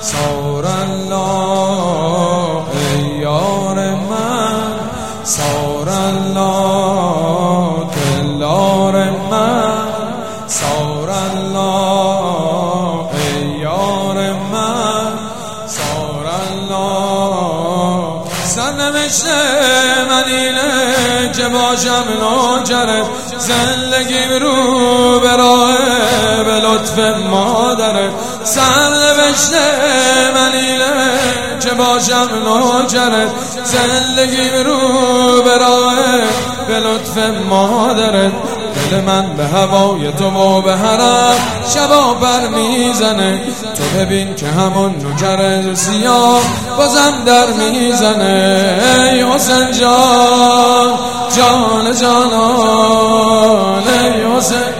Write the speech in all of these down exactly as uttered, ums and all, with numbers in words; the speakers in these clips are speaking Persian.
سار الله ای یار من، سار الله دلدار من، سار الله ای یار من، سار الله. سرنوشت من اینه که باشم نوکرت، زندگیم رو به راه به لطف مادرت. سرنوشت من اینه که باشم نوکرت، زندگیم رو به راه به لطف مادرت. دل من به هوای تو و به حرم شبا بر میزنه، تو ببین که همون نوکر سیاه بازم در میزنه. ای حسین جان جان جانان، ای حسین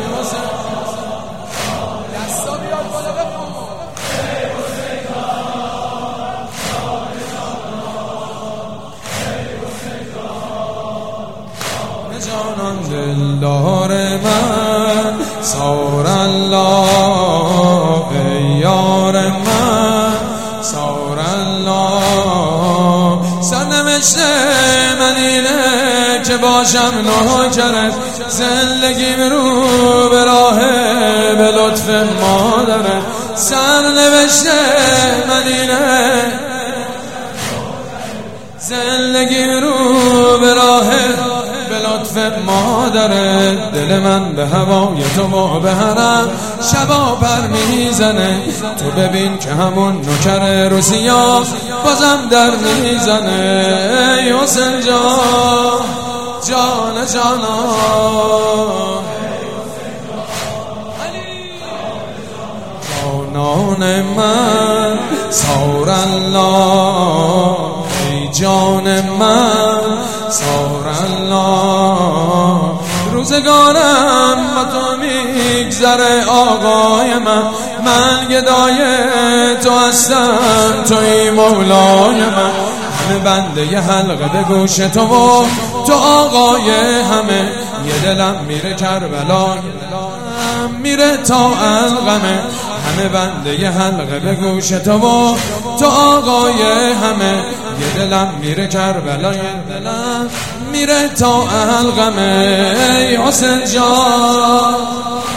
جانان دلدار من، سار الله ای یار من، سار الله. سرنوشت من اینه که باشم نوکرت، زندگیم رو به راه به لطف مادرت. سرنوشت من اینه زندگیم رو به راه به لطف مادرت. دل من به هوای تو و به حرم شبا بر میزنه، تو ببین که همون نوکر روسیا بازم در میزنه. ای حسین جان جان جانان، جانان من، سار الله ای جان من، سار الله. روزگارم با تو میگذره آقای من، من گدای تو هستم توی مولای من. همه بنده ی حلقه به گوش تو و تو آقای همه، یه دلم میره کربلا میره تا القمه. همه بنده ی حلقه به گوش تو و تو آقای همه، یه دلم میره کربلا یه دلم میره تا القمه. ای حسین جان